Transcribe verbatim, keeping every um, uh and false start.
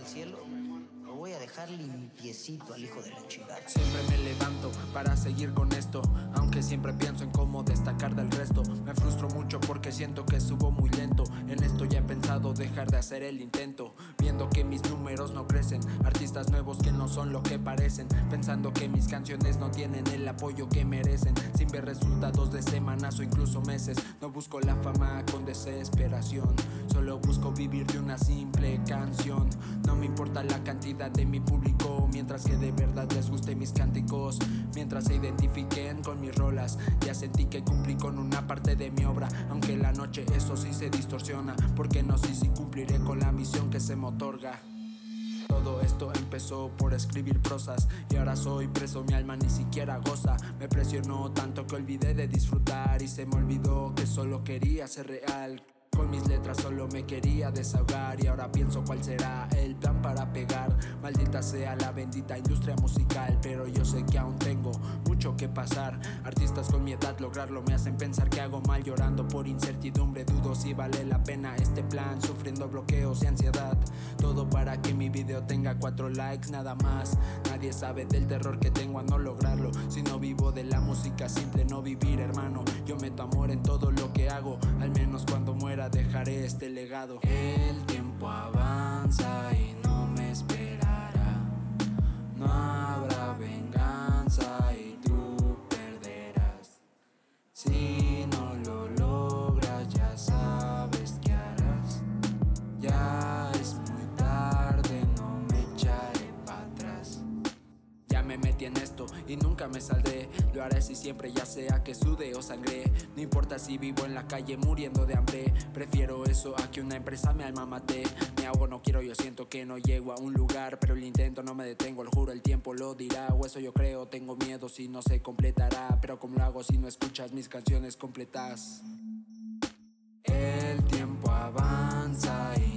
cielo, lo voy a dejar limpiecito al hijo de la chingada. Siempre me levanto para seguir con esto, aunque siempre pienso en cómo destacar del resto. Me frustro mucho porque siento que subo muy lento. En esto ya he pensado dejar de hacer el intento, viendo que mis números no crecen, artistas nuevos que no son lo que parecen, pensando que mis canciones no tienen el apoyo que merecen, sin ver resultados de semanas o incluso meses. No busco la fama con desesperación, solo busco vivir de una simple canción. No me importa la cantidad de mi público, mientras que de verdad les guste mis cánticos, mientras se identifiquen con mis rolas. Ya sentí que cumplí con una parte de mi obra, aunque la noche eso sí se distorsiona, porque no sé si cumpliré con la misión que se me otorga. Todo esto empezó por escribir prosas, y ahora soy preso, mi alma ni siquiera goza. Me presionó tanto que olvidé de disfrutar, y se me olvidó que solo quería ser real. Con mis letras solo me quería desahogar, y ahora pienso cuál será el plan para pegar. Maldita sea la bendita industria musical, pero yo sé que aún tengo mucho que pasar. Artistas con mi edad lograrlo me hacen pensar que hago mal, llorando por incertidumbre. Dudo si vale la pena este plan, sufriendo bloqueos y ansiedad. Todo para que mi video tenga cuatro likes nada más. Nadie sabe del terror que tengo a no lograrlo. Si no vivo de la música, simple no vivir, hermano. Yo meto amor en todo lo que hago, al menos cuando muera dejaré este legado. El tiempo avanza y no me esperará. No habrá venganza y tú perderás. Si no lo logras, ya sabes qué harás. Ya es muy tarde, no me echaré para atrás. Ya me metí en esto y nunca me saldré. Lo haré si siempre, ya sea que sude o sangre. No importa si vivo en la calle muriendo de hambre. Prefiero eso a que una empresa mi alma mate. Me ahogo, no quiero, yo siento que no llego a un lugar, pero el intento no me detengo, lo juro, el tiempo lo dirá. O eso yo creo, tengo miedo si no se completará. Pero ¿cómo lo hago si no escuchas mis canciones completas? El tiempo avanza y